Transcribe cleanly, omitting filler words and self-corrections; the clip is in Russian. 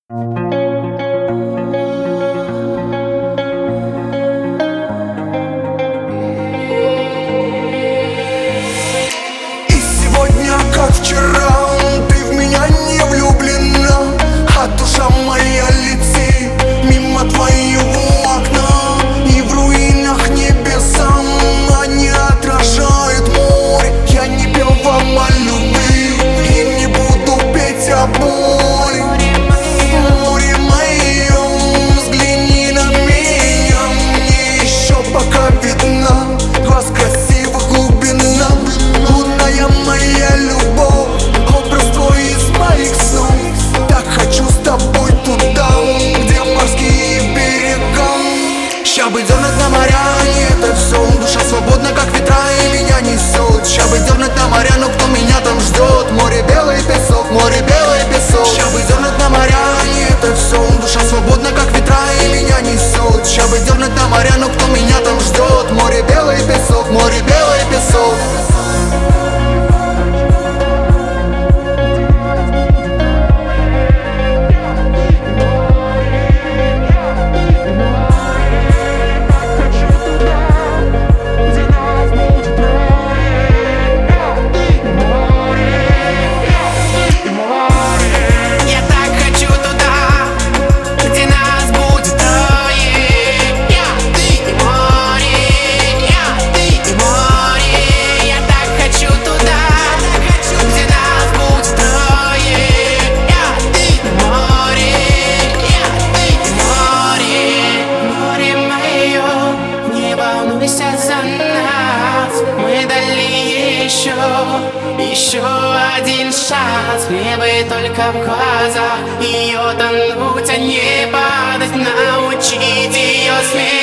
сегодня, как вчера, ты в меня не влюблена, а душа моя летит мимо твоего окна. И в руинах небеса они отражают море. Я не пел вам о любви и не буду петь о боли. Море мое, взгляни на меня, мне еще пока видна глаз красивых глубина. Лунная моя любовь, образ твой из моих снов. Так хочу с тобой туда, где морские берега. Ща бы дернуть на моря, не это все. Душа свободна, как ветра, и меня несет. Ща бы дернуть на моря, но кто меня там ждет? Море белый песок, море белый песок. Ща бы дернуть на моря, не это все. Душа свободна, как ветра, и меня несет. Ща бы дернуть на моря, но кто меня там ждет? Море белый песок, море белый песок. Мы дали еще один шанс. Мне бы только в глаза ее тонуть, а не падать. Научить ее смех.